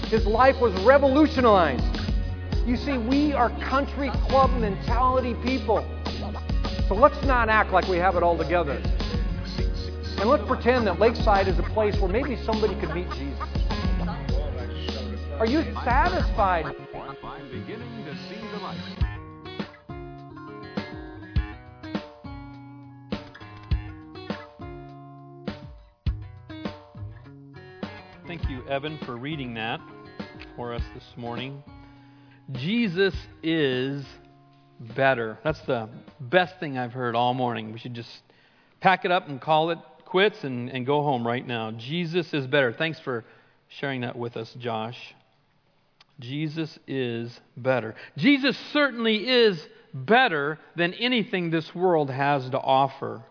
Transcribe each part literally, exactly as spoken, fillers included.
His life was revolutionized. You see, we are country club mentality people. So let's not act like we have it all together. And let's pretend that Lakeside is a place where maybe somebody could meet Jesus. Are you satisfied? I'm beginning to see the light. Thank you, Evan, for reading that for us this morning. Jesus is better. That's the best thing I've heard all morning. We should just pack it up and call it quits and, and go home right now. Jesus is better. Thanks for sharing that with us, Josh. Jesus is better. Jesus certainly is better than anything this world has to offer.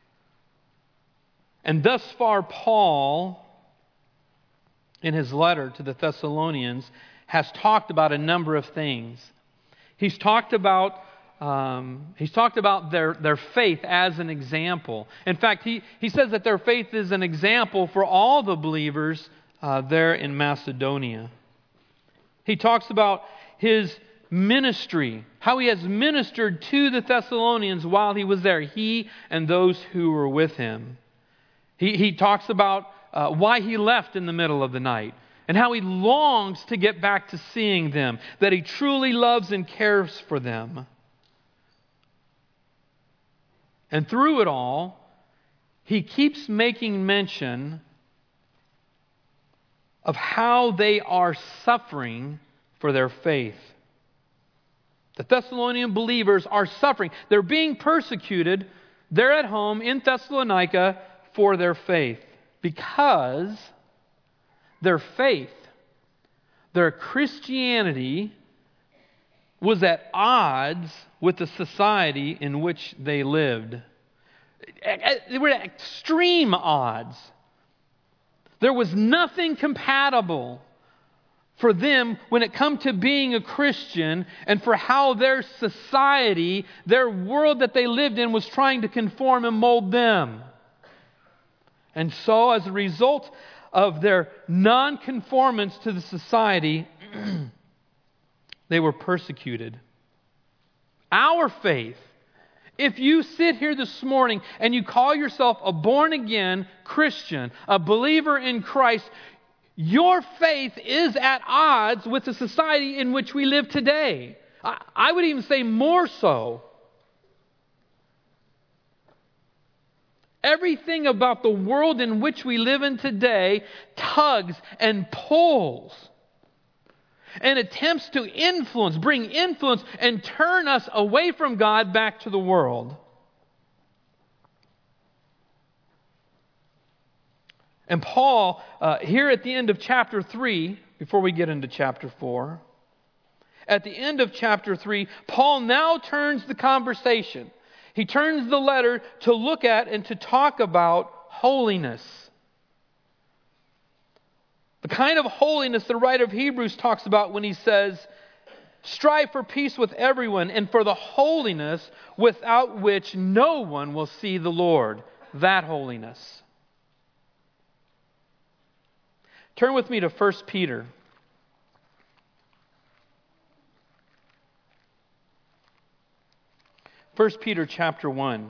And thus far, Paul, in his letter to the Thessalonians, has talked about a number of things. He's talked about um, he's talked about their, their faith as an example. In fact, he, he says that their faith is an example for all the believers uh, there in Macedonia. He talks about his ministry, how he has ministered to the Thessalonians while he was there, he and those who were with him. He, he talks about uh, why he left in the middle of the night and how he longs to get back to seeing them, that he truly loves and cares for them. And through it all, he keeps making mention of how they are suffering for their faith. The Thessalonian believers are suffering. They're being persecuted. They're at home in Thessalonica for their faith because their faith, their Christianity, was at odds with the society in which they lived. They were at extreme odds. There was nothing compatible for them when it come to being a Christian and for how their society, their world that they lived in was trying to conform and mold them. And so as a result of their non-conformance to the society, they were persecuted. Our faith, if you sit here this morning and you call yourself a born-again Christian, a believer in Christ, your faith is at odds with the society in which we live today. I, I would even say more so. Everything about the world in which we live in today tugs and pulls and attempts to influence, bring influence, and turn us away from God back to the world. And Paul, uh, here at the end of chapter three, before we get into chapter four, at the end of chapter three, Paul now turns the conversation. He turns the letter to look at and to talk about holiness. The kind of holiness the writer of Hebrews talks about when he says, strive for peace with everyone and for the holiness without which no one will see the Lord. That holiness. Turn with me to First Peter. First Peter chapter one.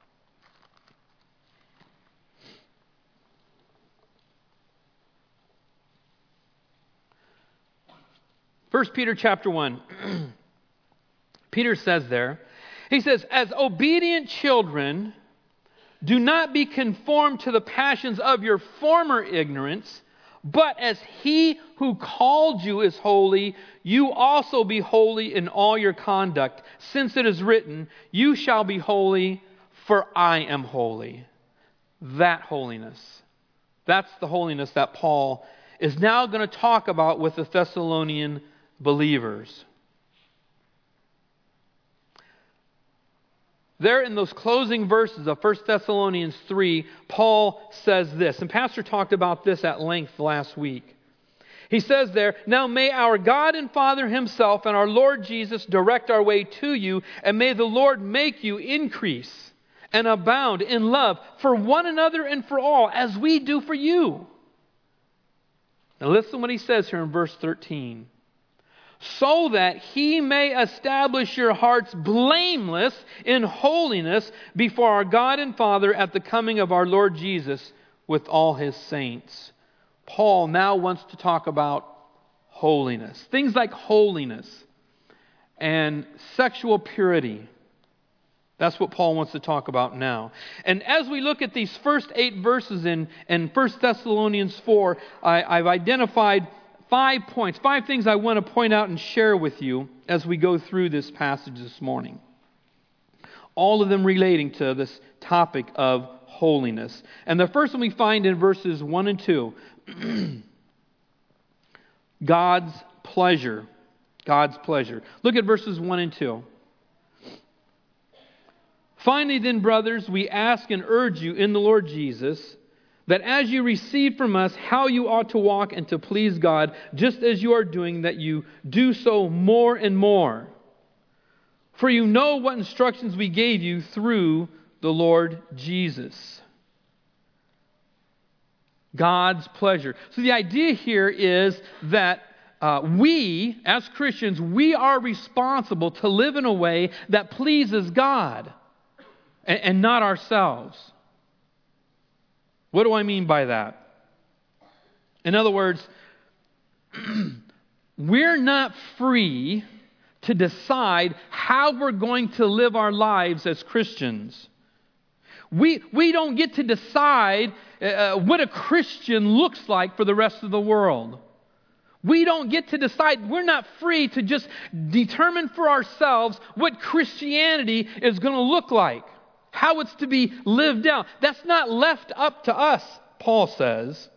First Peter chapter one. Peter says there, he says, as obedient children, do not be conformed to the passions of your former ignorance, but as He who called you is holy, you also be holy in all your conduct, since it is written, you shall be holy, for I am holy. That holiness. That's the holiness that Paul is now going to talk about with the Thessalonian believers. There in those closing verses of First Thessalonians three, Paul says this, and Pastor talked about this at length last week. He says there, now may our God and Father Himself and our Lord Jesus direct our way to you, and may the Lord make you increase and abound in love for one another and for all, as we do for you. Now listen what he says here in verse thirteen. So that he may establish your hearts blameless in holiness before our God and Father at the coming of our Lord Jesus with all his saints. Paul now wants to talk about holiness. Things like holiness and sexual purity. That's what Paul wants to talk about now. And as we look at these first eight verses in, in First Thessalonians four, I, I've identified five points, five things I want to point out and share with you as we go through this passage this morning. All of them relating to this topic of holiness. And the first one we find in verses one and two. God's pleasure. God's pleasure. Look at verses one and two. Finally then, brothers, we ask and urge you in the Lord Jesus, that as you receive from us how you ought to walk and to please God, just as you are doing, that you do so more and more. For you know what instructions we gave you through the Lord Jesus. God's pleasure. So the idea here is that uh, we, as Christians, we are responsible to live in a way that pleases God and, and not ourselves. What do I mean by that? In other words, we're not free to decide how we're going to live our lives as Christians. We, we don't get to decide uh, what a Christian looks like for the rest of the world. We don't get to decide. We're not free to just determine for ourselves what Christianity is going to look like, how it's to be lived out. That's not left up to us, Paul says.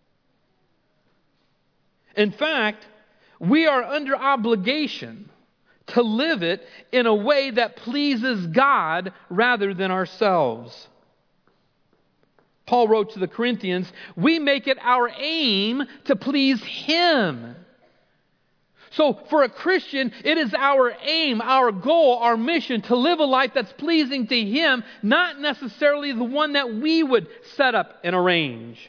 In fact, we are under obligation to live it in a way that pleases God rather than ourselves. Paul wrote to the Corinthians, we make it our aim to please Him. So for a Christian, it is our aim, our goal, our mission to live a life that's pleasing to Him, not necessarily the one that we would set up and arrange.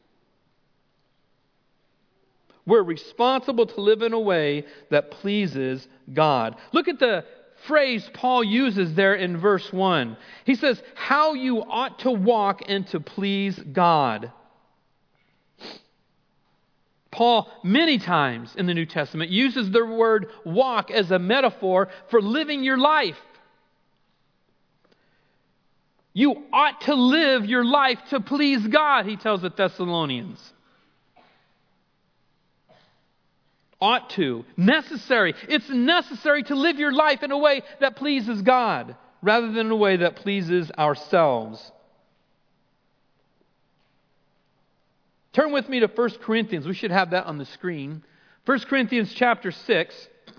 We're responsible to live in a way that pleases God. Look at the phrase Paul uses there in verse one. He says, how you ought to walk and to please God. Paul, many times in the New Testament, uses the word walk as a metaphor for living your life. You ought to live your life to please God, he tells the Thessalonians. Ought to. Necessary. It's necessary to live your life in a way that pleases God rather than in a way that pleases ourselves. Turn with me to First Corinthians. We should have that on the screen. First Corinthians chapter six.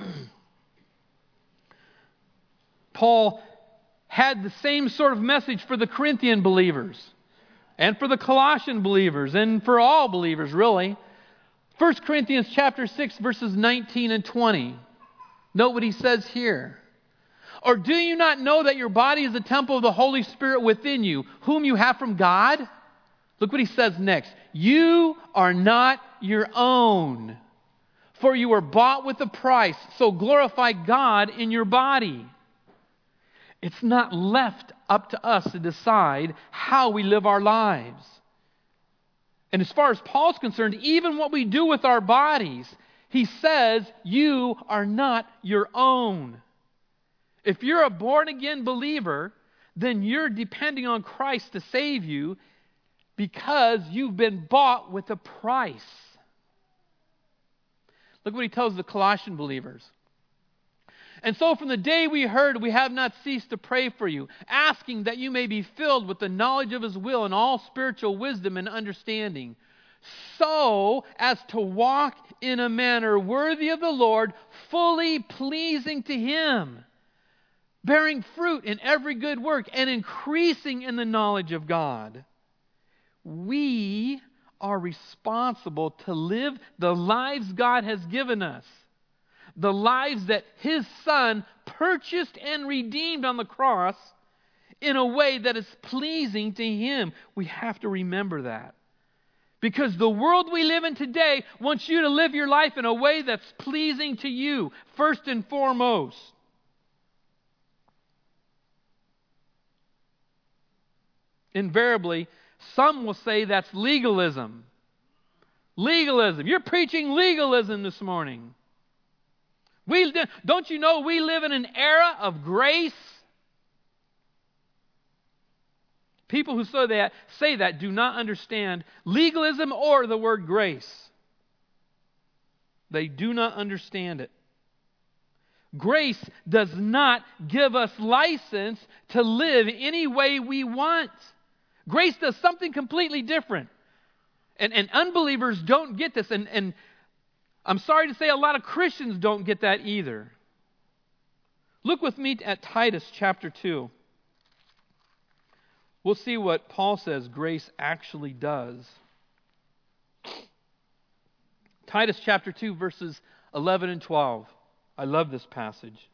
Paul had the same sort of message for the Corinthian believers and for the Colossian believers and for all believers, really. First Corinthians chapter six, verses nineteen and twenty. Note what he says here. Or do you not know that your body is a temple of the Holy Spirit within you, whom you have from God? Look what he says next. You are not your own, for you were bought with a price, so glorify God in your body. It's not left up to us to decide how we live our lives. And as far as Paul's concerned, even what we do with our bodies, he says, you are not your own. If you're a born-again believer, then you're depending on Christ to save you because you've been bought with a price. Look what he tells the Colossian believers. And so from the day we heard, we have not ceased to pray for you, asking that you may be filled with the knowledge of His will and all spiritual wisdom and understanding, so as to walk in a manner worthy of the Lord, fully pleasing to Him, bearing fruit in every good work and increasing in the knowledge of God. We are responsible to live the lives God has given us. The lives that His Son purchased and redeemed on the cross in a way that is pleasing to Him. We have to remember that. Because the world we live in today wants you to live your life in a way that's pleasing to you, first and foremost. Invariably, some will say that's legalism. Legalism. You're preaching legalism this morning. We, don't you know we live in an era of grace? People who say that, say that do not understand legalism or the word grace. They do not understand it. Grace does not give us license to live any way we want. Grace does something completely different. And, and unbelievers don't get this. And, and I'm sorry to say a lot of Christians don't get that either. Look with me at Titus chapter two. We'll see what Paul says grace actually does. Titus chapter two, verses eleven and twelve. I love this passage.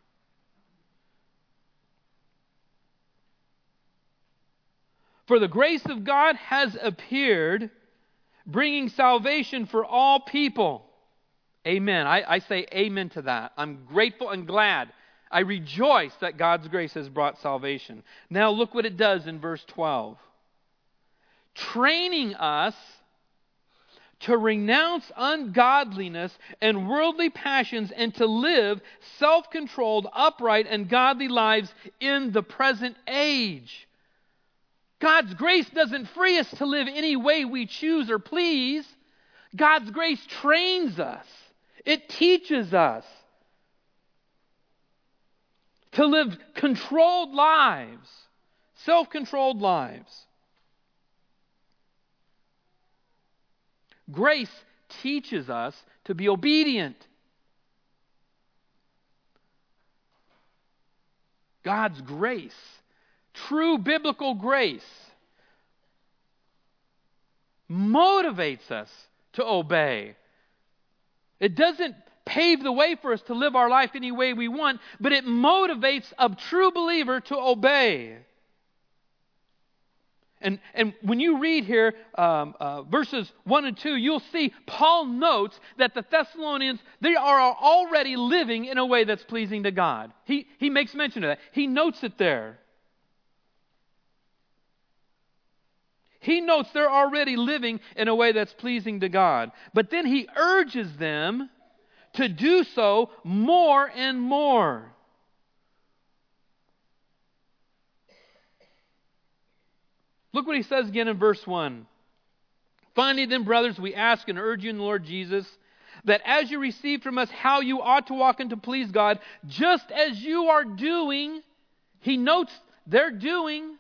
For the grace of God has appeared, bringing salvation for all people. Amen. I, I say amen to that. I'm grateful and glad. I rejoice that God's grace has brought salvation. Now look what it does in verse twelve. Training us to renounce ungodliness and worldly passions and to live self-controlled, upright, and godly lives in the present age. God's grace doesn't free us to live any way we choose or please. God's grace trains us. It teaches us to live controlled lives, self-controlled lives. Grace teaches us to be obedient. God's grace, true biblical grace, motivates us to obey. It doesn't pave the way for us to live our life any way we want, but it motivates a true believer to obey. And, and when you read here, um, uh, verses one and two, you'll see Paul notes that the Thessalonians, they are already living in a way that's pleasing to God. He, he makes mention of that. He notes it there. He notes they're already living in a way that's pleasing to God. But then he urges them to do so more and more. Look what he says again in verse one. Finally then, brothers, we ask and urge you in the Lord Jesus, that as you received from us how you ought to walk and to please God, just as you are doing, he notes they're doing,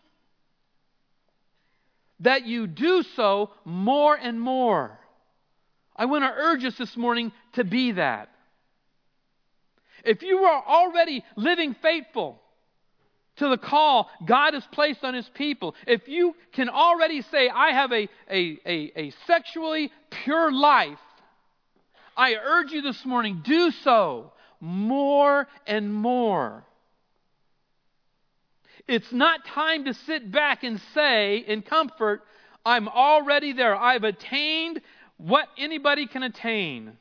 that you do so more and more. I want to urge us this morning to be that. If you are already living faithful to the call God has placed on His people, if you can already say, I have a, a, a, a sexually pure life, I urge you this morning, do so more and more. It's not time to sit back and say in comfort, I'm already there. I've attained what anybody can attain.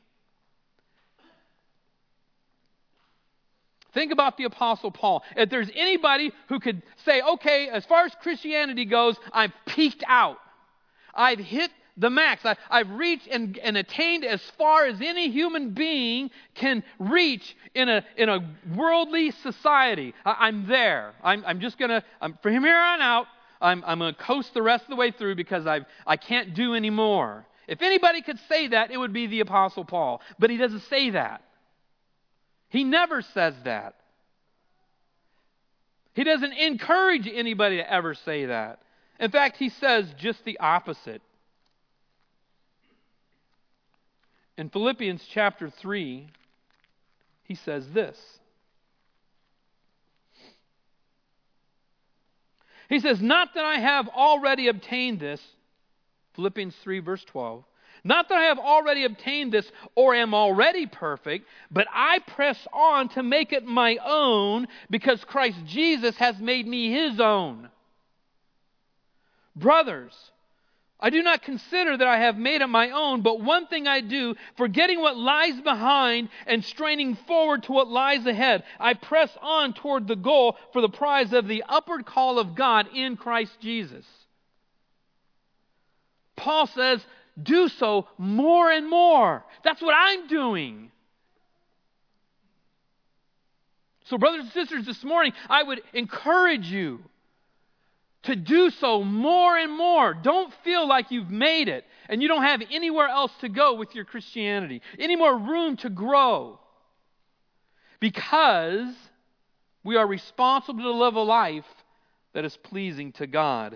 Think about the Apostle Paul. If there's anybody who could say, okay, as far as Christianity goes, I've peaked out. I've hit the max. I, I've reached and, and attained as far as any human being can reach in a in a worldly society. I, I'm there. I'm, I'm just going to, from here on out, I'm, I'm going to coast the rest of the way through because I've, I can't do any more. If anybody could say that, it would be the Apostle Paul. But he doesn't say that. He never says that. He doesn't encourage anybody to ever say that. In fact, he says just the opposite. In Philippians chapter three, he says this. He says, not that I have already obtained this, Philippians three verse twelve, not that I have already obtained this or am already perfect, but I press on to make it my own because Christ Jesus has made me His own. Brothers, I do not consider that I have made it my own, but one thing I do, forgetting what lies behind and straining forward to what lies ahead, I press on toward the goal for the prize of the upward call of God in Christ Jesus. Paul says, do so more and more. That's what I'm doing. So brothers and sisters, this morning, I would encourage you to do so more and more. Don't feel like you've made it and you don't have anywhere else to go with your Christianity, any more room to grow. Because we are responsible to live a life that is pleasing to God.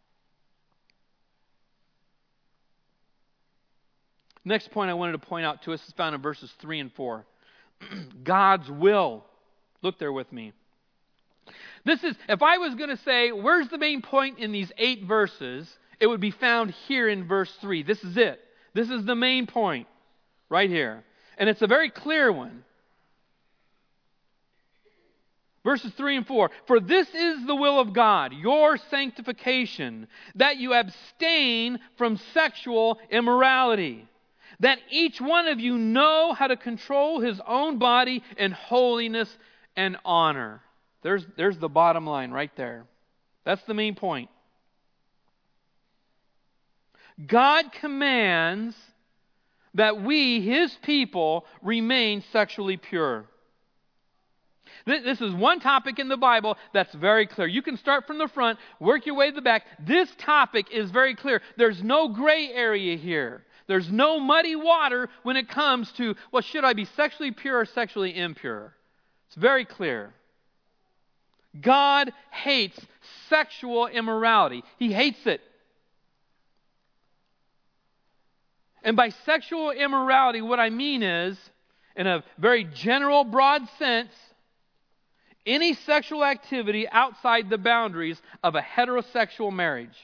Next point I wanted to point out to us is found in verses three and four. God's will. Look there with me. This is, if I was going to say, where's the main point in these eight verses, it would be found here in verse three. This is it. This is the main point right here. And it's a very clear one. Verses three and four. For this is the will of God, your sanctification, that you abstain from sexual immorality, that each one of you know how to control his own body in holiness and honor. There's, there's the bottom line right there. That's the main point. God commands that we, His people, remain sexually pure. This is one topic in the Bible that's very clear. You can start from the front, work your way to the back. This topic is very clear. There's no gray area here. There's no muddy water when it comes to, well, should I be sexually pure or sexually impure? It's very clear. God hates sexual immorality. He hates it. And by sexual immorality, what I mean is, in a very general, broad sense, any sexual activity outside the boundaries of a heterosexual marriage.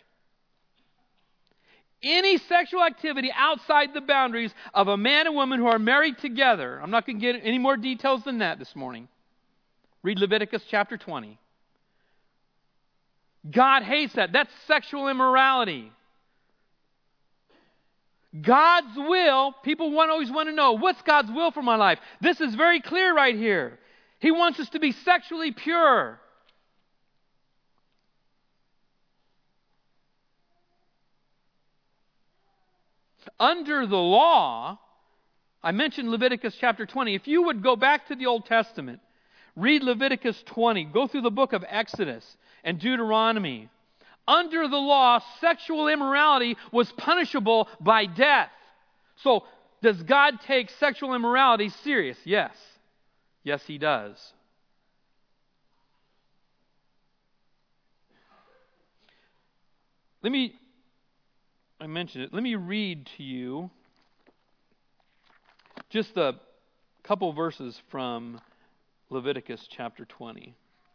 Any sexual activity outside the boundaries of a man and woman who are married together. I'm not going to get any more details than that this morning. Read Leviticus chapter twenty. God hates that. That's sexual immorality. God's will, people want, always want to know, what's God's will for my life? This is very clear right here. He wants us to be sexually pure. Under the law, I mentioned Leviticus chapter twenty. If you would go back to the Old Testament, read Leviticus twenty, go through the book of Exodus and Deuteronomy. Under the law, sexual immorality was punishable by death. So, does God take sexual immorality serious? Yes. Yes, He does. Let me, I mentioned it, let me read to you just a couple verses from Leviticus chapter twenty.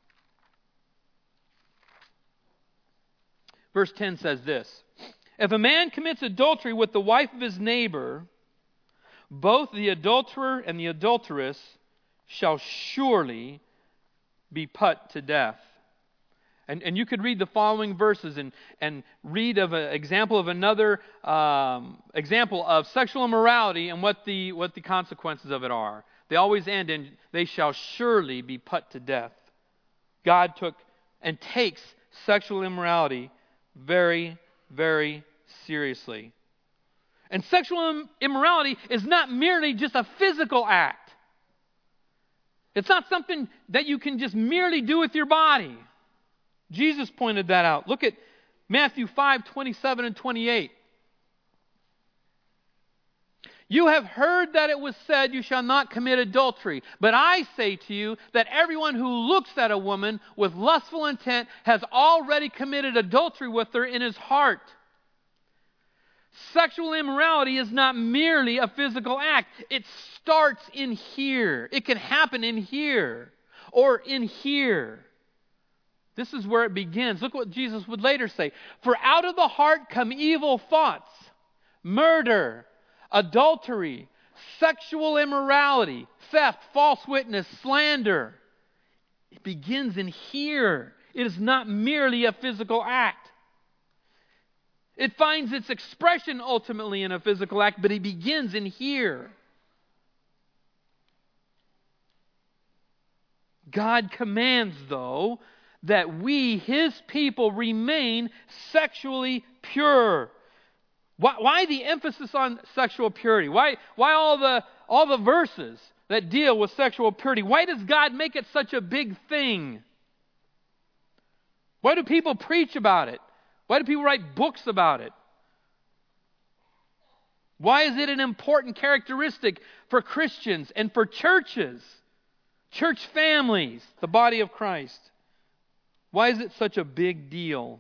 Verse ten says this: If a man commits adultery with the wife of his neighbor, both the adulterer and the adulteress shall surely be put to death. And, and you could read the following verses and, and read of an example of another um, example of sexual immorality and what the, what the consequences of it are. They always end in, they shall surely be put to death. God took and takes sexual immorality very, very seriously. And sexual immorality is not merely just a physical act. It's not something that you can just merely do with your body. Jesus pointed that out. Look at Matthew five, twenty-seven and twenty-eight. You have heard that it was said, you shall not commit adultery. But I say to you that everyone who looks at a woman with lustful intent has already committed adultery with her in his heart. Sexual immorality is not merely a physical act. It starts in here. It can happen in here or in here. This is where it begins. Look what Jesus would later say. For out of the heart come evil thoughts, murder, adultery, sexual immorality, theft, false witness, slander. It begins in here. It is not merely a physical act. It finds its expression ultimately in a physical act, but it begins in here. God commands, though, that we, His people, remain sexually pure. Why, why the emphasis on sexual purity? Why, why all the all the verses that deal with sexual purity? Why does God make it such a big thing? Why do people preach about it? Why do people write books about it? Why is it an important characteristic for Christians and for churches? Church families, the body of Christ. Why is it such a big deal?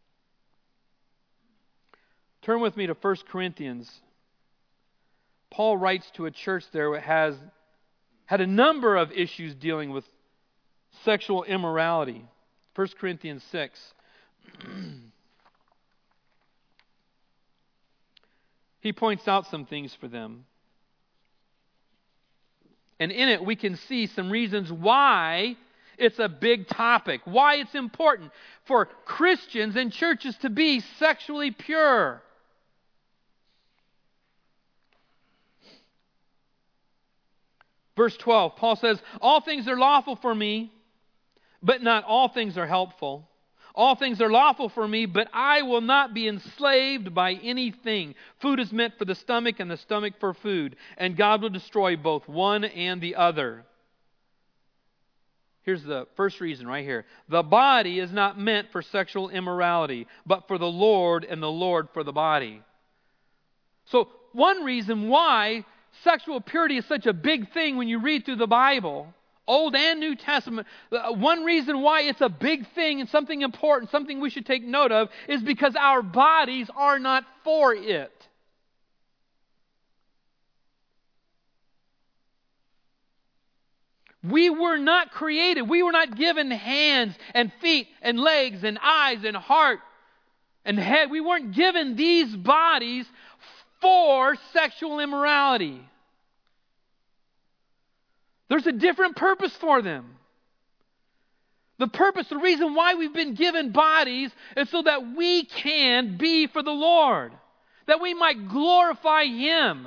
Turn with me to First Corinthians. Paul writes to a church there that has had a number of issues dealing with sexual immorality. First Corinthians six. He points out some things for them. And in it we can see some reasons why it's a big topic, why it's important for Christians and churches to be sexually pure. Verse twelve, Paul says, all things are lawful for me, but not all things are helpful. All things are lawful for me, but I will not be enslaved by anything. Food is meant for the stomach, and the stomach for food. And God will destroy both one and the other. Here's the first reason right here. The body is not meant for sexual immorality, but for the Lord, and the Lord for the body. So one reason why sexual purity is such a big thing when you read through the Bible, Old and New Testament, one reason why it's a big thing and something important, something we should take note of, is because our bodies are not for it. We were not created. We were not given hands and feet and legs and eyes and heart and head. We weren't given these bodies for sexual immorality. There's a different purpose for them. The purpose, the reason why we've been given bodies is so that we can be for the Lord, that we might glorify Him.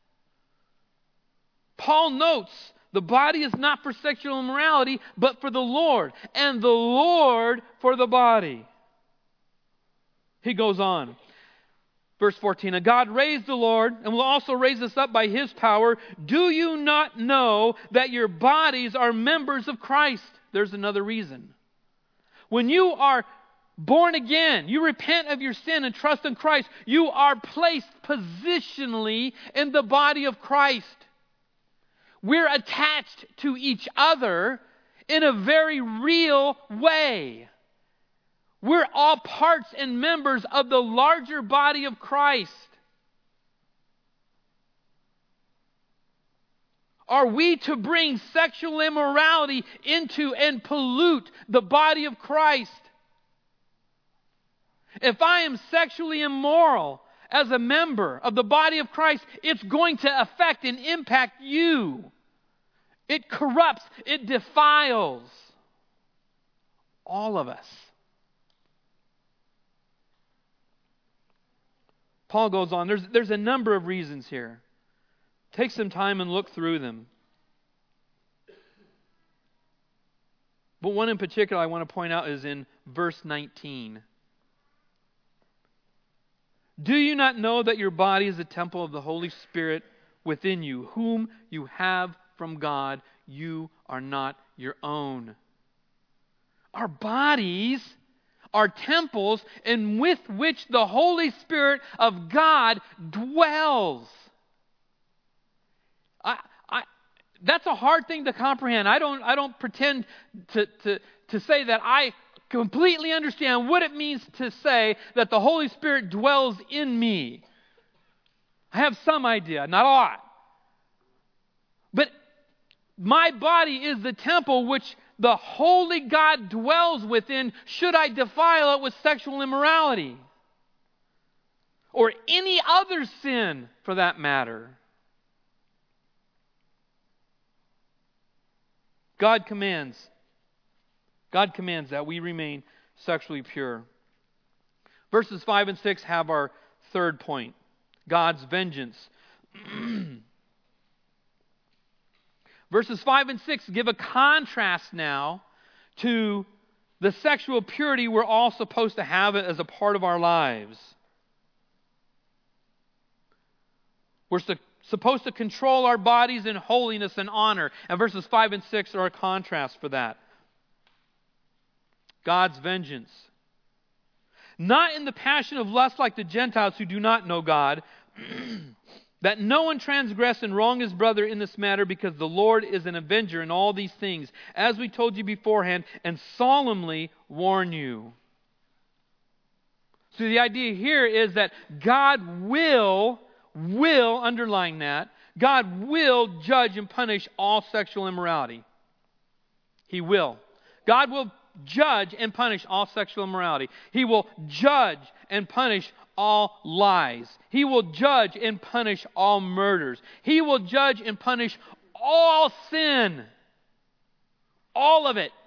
Paul notes the body is not for sexual immorality, but for the Lord, and the Lord for the body. He goes on. Verse fourteen, and God raised the Lord and will also raise us up by His power. Do you not know that your bodies are members of Christ? There's another reason. When you are born again, you repent of your sin and trust in Christ, you are placed positionally in the body of Christ. We're attached to each other in a very real way. We're all parts and members of the larger body of Christ. Are we to bring sexual immorality into and pollute the body of Christ? If I am sexually immoral as a member of the body of Christ, it's going to affect and impact you. It corrupts, it defiles all of us. Paul goes on. There's, there's a number of reasons here. Take some time and look through them. But one in particular I want to point out is in verse nineteen. Do you not know that your body is a temple of the Holy Spirit within you, whom you have from God? You are not your own. Our bodies are temples in with which the Holy Spirit of God dwells. I, I, that's a hard thing to comprehend. I don't, I don't pretend to, to, to say that I completely understand what it means to say that the Holy Spirit dwells in me. I have some idea, not a lot. But my body is the temple which the holy God dwells within. Should I defile it with sexual immorality? Or any other sin for that matter? God commands. God commands that we remain sexually pure. Verses five and six have our third point, God's vengeance. Verses five and six give a contrast now to the sexual purity we're all supposed to have as a part of our lives. We're su- supposed to control our bodies in holiness and honor. And verses five and six are a contrast for that. God's vengeance. Not in the passion of lust like the Gentiles who do not know God, that no one transgress and wrong his brother in this matter, because the Lord is an avenger in all these things, as we told you beforehand, and solemnly warn you. So the idea here is that God will, will, underline that, God will judge and punish all sexual immorality. He will. God will judge and punish all sexual immorality. He will judge and punish all lies. He will judge and punish all murders. He will judge and punish all sin. All of it.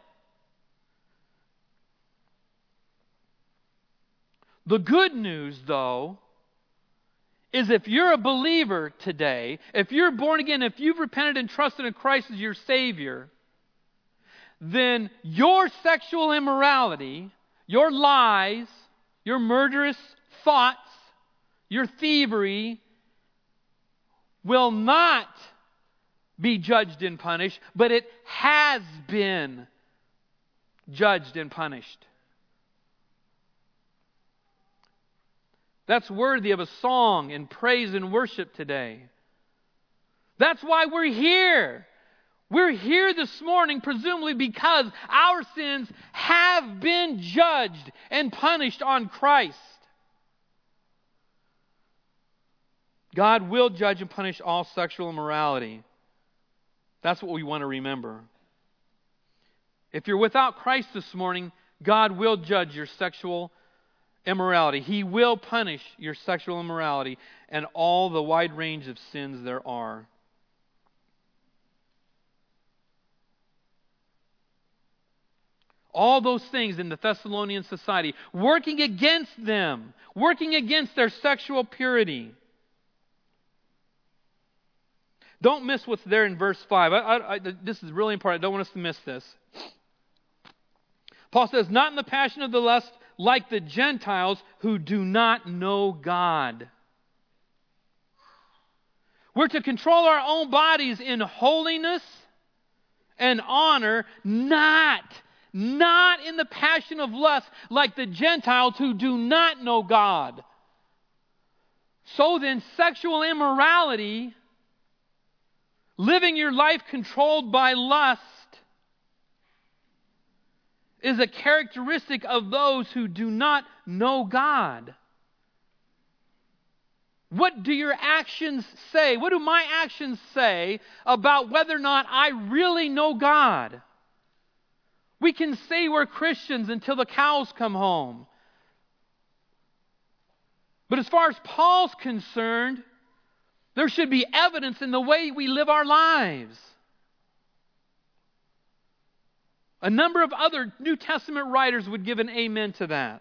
The good news, though, is if you're a believer today, if you're born again, if you've repented and trusted in Christ as your Savior, then your sexual immorality, your lies, your murderous thoughts, your thievery will not be judged and punished, but it has been judged and punished. That's worthy of a song and praise and worship today. That's why we're here. We're here this morning presumably because our sins have been judged and punished on Christ. God will judge and punish all sexual immorality. That's what we want to remember. If you're without Christ this morning, God will judge your sexual immorality. He will punish your sexual immorality and all the wide range of sins there are. All those things in the Thessalonian society, working against them, working against their sexual purity. Don't miss what's there in verse five. I, I, I, this is really important. I don't want us to miss this. Paul says, not in the passion of the lust like the Gentiles who do not know God. We're to control our own bodies in holiness and honor, not Not in the passion of lust like the Gentiles who do not know God. So then, sexual immorality, living your life controlled by lust, is a characteristic of those who do not know God. What do your actions say? What do my actions say about whether or not I really know God? We can say we're Christians until the cows come home. But as far as Paul's concerned, there should be evidence in the way we live our lives. A number of other New Testament writers would give an amen to that.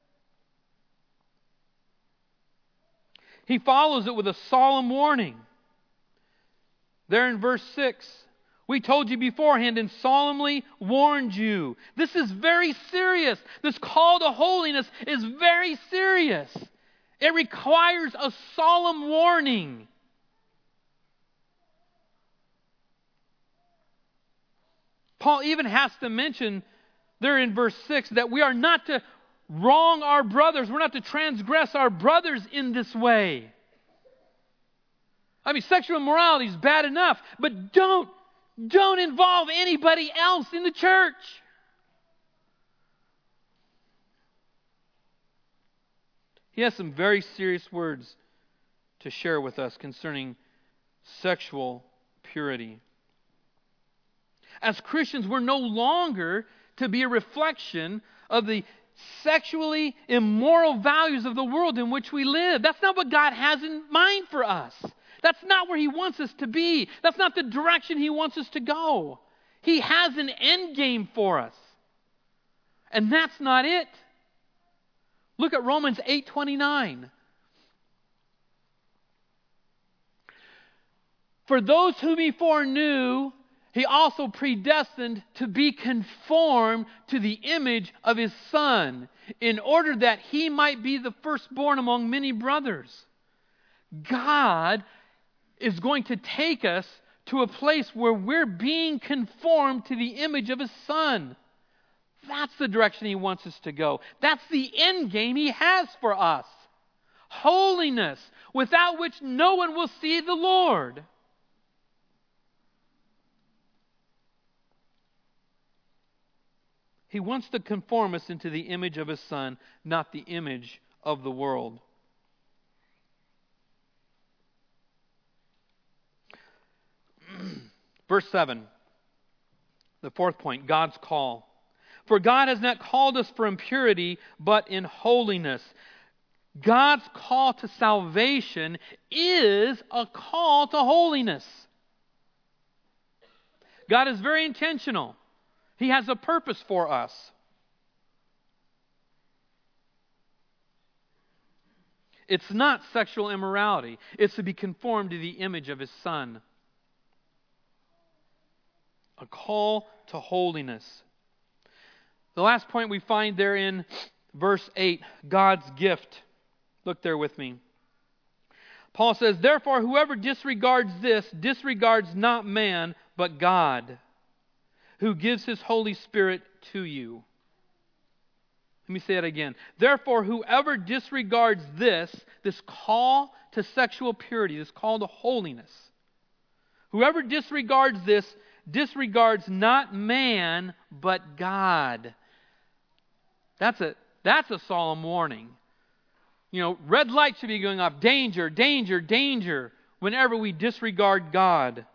He follows it with a solemn warning. There in verse six. We told you beforehand and solemnly warned you. This is very serious. This call to holiness is very serious. It requires a solemn warning. Paul even has to mention there in verse six that we are not to wrong our brothers. We're not to transgress our brothers in this way. I mean, sexual immorality is bad enough, but don't Don't involve anybody else in the church. He has some very serious words to share with us concerning sexual purity. As Christians, we're no longer to be a reflection of the sexually immoral values of the world in which we live. That's not what God has in mind for us. That's not where He wants us to be. That's not the direction He wants us to go. He has an end game for us. And that's not it. Look at Romans eight twenty-nine. For those whom he foreknew, he also predestined to be conformed to the image of his Son, in order that he might be the firstborn among many brothers. God is going to take us to a place where we're being conformed to the image of his Son. That's the direction he wants us to go. That's the end game he has for us. Holiness, without which no one will see the Lord. He wants to conform us into the image of his Son, not the image of the world. Verse seven, the fourth point, God's call. For God has not called us for impurity, but in holiness. God's call to salvation is a call to holiness. God is very intentional. He has a purpose for us. It's not sexual immorality. It's to be conformed to the image of his Son. A call to holiness. The last point we find there in verse eight, God's gift. Look there with me. Paul says, therefore, whoever disregards this, disregards not man, but God, who gives his Holy Spirit to you. Let me say it again. Therefore, whoever disregards this, this call to sexual purity, this call to holiness, whoever disregards this, disregards not man, but God. That's a, that's a solemn warning. You know, red light should be going off. Danger, danger, danger, whenever we disregard God.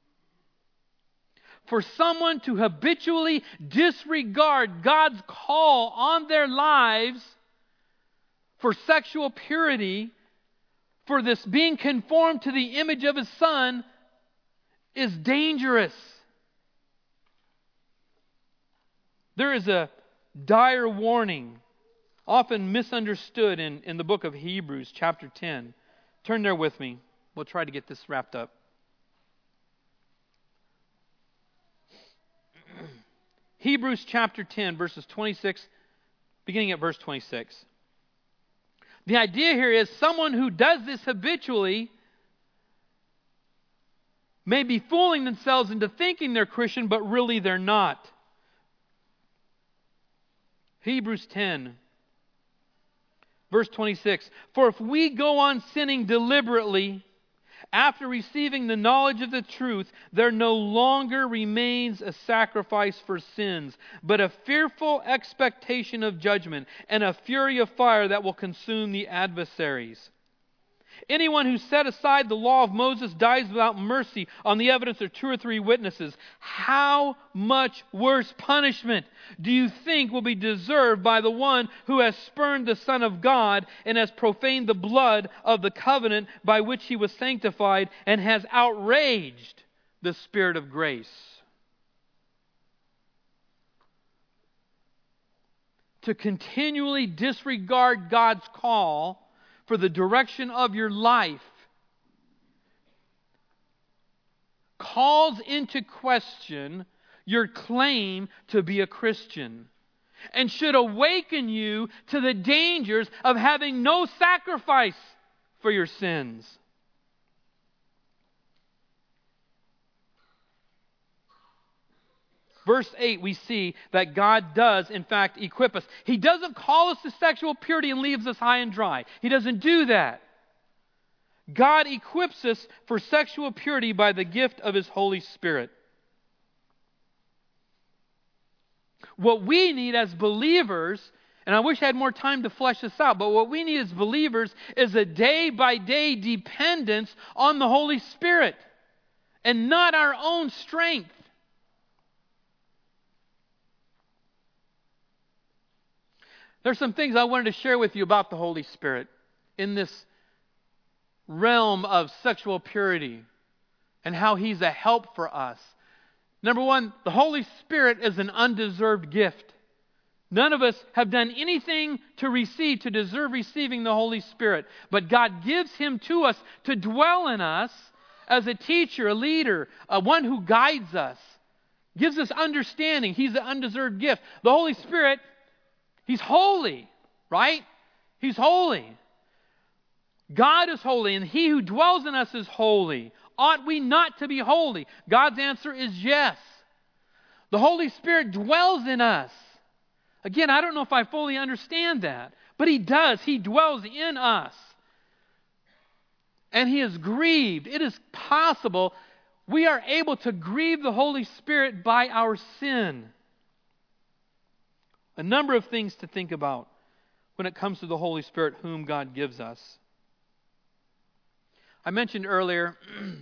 For someone to habitually disregard God's call on their lives for sexual purity, for this being conformed to the image of his Son, is dangerous. There is a dire warning, often misunderstood in, in the book of Hebrews, chapter ten. Turn there with me. We'll try to get this wrapped up. Hebrews chapter ten, verses twenty-six, beginning at verse twenty-six. The idea here is someone who does this habitually may be fooling themselves into thinking they're Christian, but really they're not. Hebrews ten, verse twenty-six. For if we go on sinning deliberately, after receiving the knowledge of the truth, there no longer remains a sacrifice for sins, but a fearful expectation of judgment and a fury of fire that will consume the adversaries. Anyone who set aside the law of Moses dies without mercy on the evidence of two or three witnesses. How much worse punishment do you think will be deserved by the one who has spurned the Son of God and has profaned the blood of the covenant by which he was sanctified and has outraged the Spirit of grace? To continually disregard God's call for the direction of your life calls into question your claim to be a Christian and should awaken you to the dangers of having no sacrifice for your sins. Verse eight, we see that God does, in fact, equip us. He doesn't call us to sexual purity and leaves us high and dry. He doesn't do that. God equips us for sexual purity by the gift of his Holy Spirit. What we need as believers, and I wish I had more time to flesh this out, but what we need as believers is a day-by-day dependence on the Holy Spirit and not our own strength. There's some things I wanted to share with you about the Holy Spirit in this realm of sexual purity and how He's a help for us. Number one, the Holy Spirit is an undeserved gift. None of us have done anything to receive, to deserve receiving the Holy Spirit. But God gives Him to us to dwell in us as a teacher, a leader, a one who guides us. Gives us understanding. He's an undeserved gift. The Holy Spirit, He's holy, right? He's holy. God is holy, and He who dwells in us is holy. Ought we not to be holy? God's answer is yes. The Holy Spirit dwells in us. Again, I don't know if I fully understand that, but He does. He dwells in us. And He is grieved. It is possible we are able to grieve the Holy Spirit by our sin. A number of things to think about when it comes to the Holy Spirit whom God gives us. I mentioned earlier,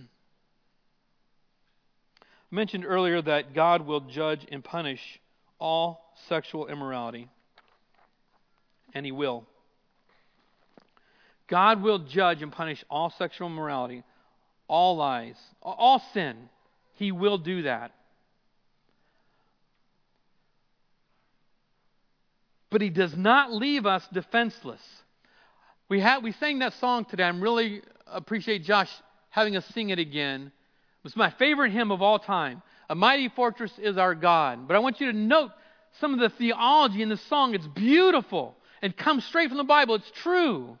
I mentioned earlier that God will judge and punish all sexual immorality. And He will. God will judge and punish all sexual immorality, all lies, all sin. He will do that. But He does not leave us defenseless. We had, we sang that song today. I really appreciate Josh having us sing it again. It's my favorite hymn of all time. A mighty fortress is our God. But I want you to note some of the theology in the song. It's beautiful and comes straight from the Bible. It's true.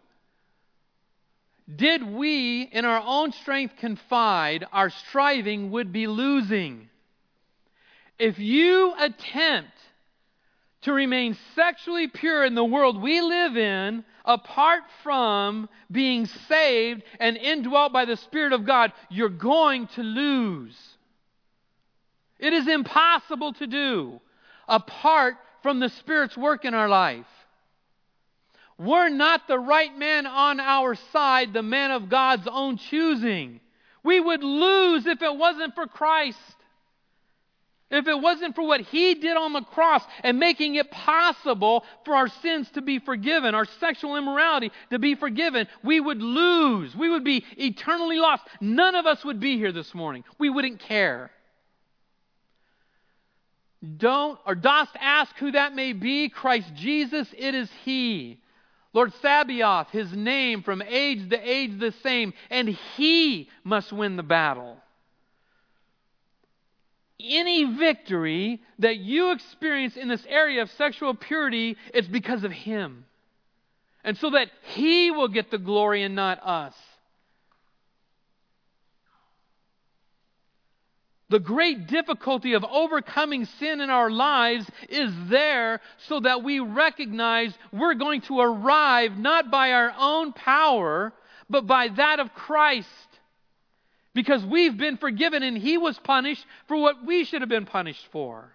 Did we in our own strength confide, our striving would be losing. If you attempt to remain sexually pure in the world we live in, apart from being saved and indwelt by the Spirit of God, you're going to lose. It is impossible to do apart from the Spirit's work in our life. We're not the right man on our side, the man of God's own choosing. We would lose if it wasn't for Christ. If it wasn't for what He did on the cross and making it possible for our sins to be forgiven, our sexual immorality to be forgiven, we would lose. We would be eternally lost. None of us would be here this morning. We wouldn't care. Don't, or dost ask who that may be? Christ Jesus, it is He. Lord Sabaoth, His name from age to age the same, and He must win the battle. Any victory that you experience in this area of sexual purity, it's because of Him. And so that He will get the glory and not us. The great difficulty of overcoming sin in our lives is there so that we recognize we're going to arrive not by our own power, but by that of Christ. Because we've been forgiven and He was punished for what we should have been punished for.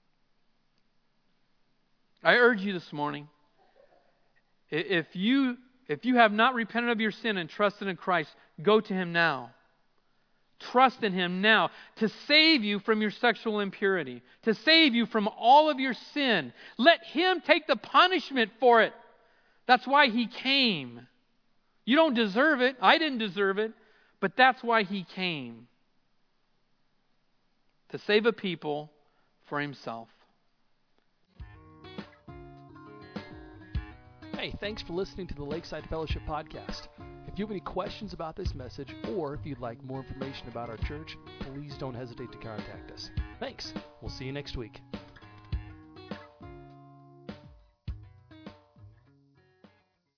I urge you this morning, if you, if you have not repented of your sin and trusted in Christ, go to Him now. Trust in Him now to save you from your sexual impurity, to save you from all of your sin. Let Him take the punishment for it. That's why He came. You don't deserve it. I didn't deserve it. But that's why He came. To save a people for Himself. Hey, thanks for listening to the Lakeside Fellowship Podcast. If you have any questions about this message, or if you'd like more information about our church, please don't hesitate to contact us. Thanks. We'll see you next week.